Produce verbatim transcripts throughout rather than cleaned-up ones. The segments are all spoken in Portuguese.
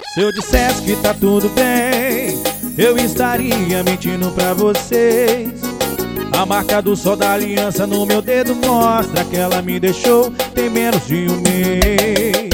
Se eu dissesse que tá tudo bem, eu estaria mentindo pra vocês. A marca do sol da aliança no meu dedo mostra que ela me deixou tem menos de um mês.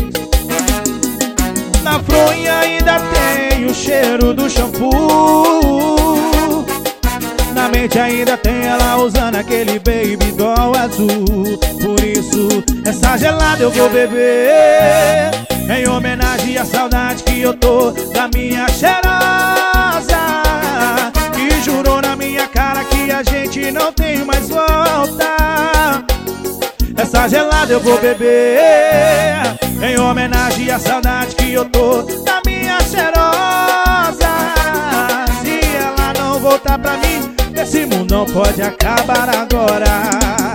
Na fronha ainda tem o cheiro do shampoo. Na mente ainda tem ela usando aquele baby doll azul. Por isso, essa gelada eu vou beber, em homenagem à saudade que eu tô da minha cheirosa, que jurou na minha cara que a gente não tem mais volta. Essa gelada eu vou beber, em homenagem à saudade que eu tô da minha cheirosa. Se ela não voltar pra mim, esse mundo não pode acabar agora.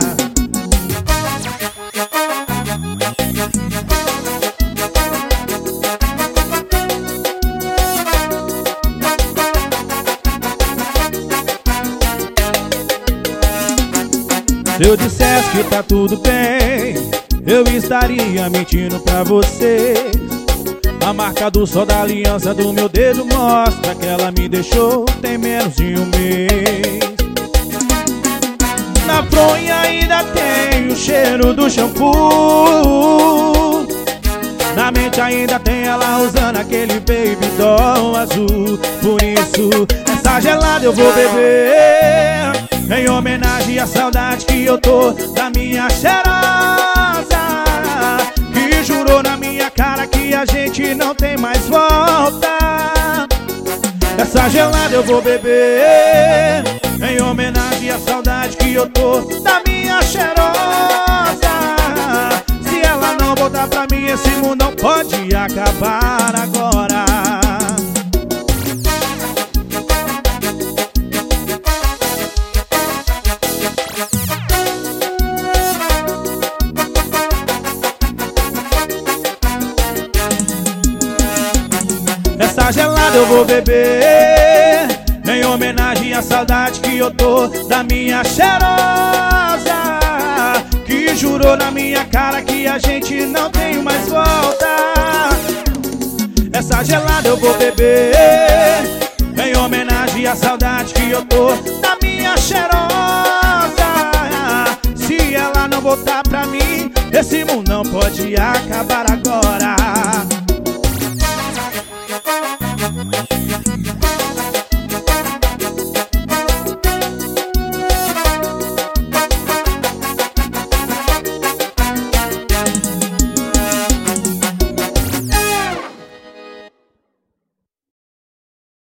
Se eu dissesse que tá tudo bem, eu estaria mentindo pra vocês. A marca do sol da aliança do meu dedo mostra que ela me deixou tem menos de um mês. Na fronha ainda tem o cheiro do shampoo. Na mente ainda tem ela usando aquele baby doll azul. Por isso, essa gelada eu vou beber, em homenagem à saudade que eu tô da minha cheirosa, que jurou na minha cara que a gente não tem mais volta. Essa gelada eu vou beber, em homenagem à saudade que eu tô da minha cheirosa. Se ela não voltar pra mim, esse mundo não pode acabar agora. Essa gelada eu vou beber, em homenagem à saudade que eu tô da minha cheirosa, que jurou na minha cara que a gente não tem mais volta. Essa gelada eu vou beber, em homenagem à saudade que eu tô da minha cheirosa. Se ela não voltar pra mim, esse mundo não pode acabar agora.